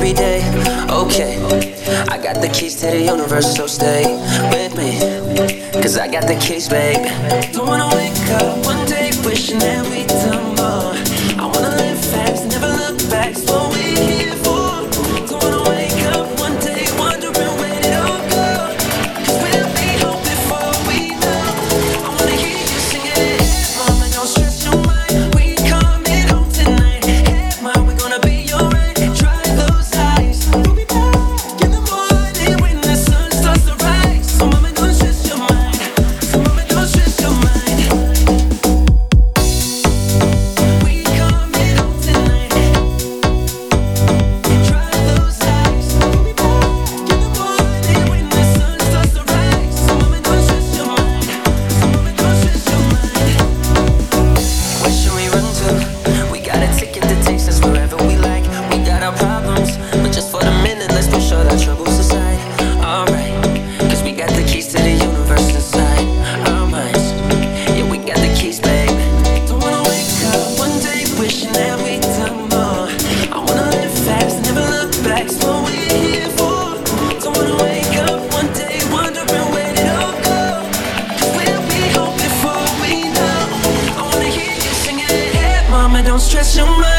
every day. Okay, I got the keys to the universe, so stay with me, 'cause I got the keys, babe. Don't wanna wake up one day wishing that we'd done more. I wanna live fast, never look back, it's what we're here for. Don't wanna wake up one day wondering where it all go, 'cause we'll be home before we know. I wanna hear you sing it. Mama, don't stress your mind, we coming home tonight. Hey, mom, we're gonna be alright. Dry those eyes, we'll be back in the morning when the sun starts to rise. So mama, don't stress your mind. So mama, don't stress your mind. We coming home tonight. Dry those eyes, we'll be back in the morning when the sun starts to rise. So mama, don't stress your mind. So mama, don't stress your mind. Where should we run to? We got a ticket that takes us wherever we like. We got our problems, but just for the minute, let's push all our troubles aside. Alright, 'cause we got the keys to the universe inside our minds. Yeah, we got the keys, babe. Don't wanna wake up one day wishing that we'd done more. I wanna live fast, never look back, it's what we're here for. Don't wanna wake up one day wondering where it all go, 'cause we'll be home before we know. I wanna hear you singing it. Hey, mama, don't stress your mind.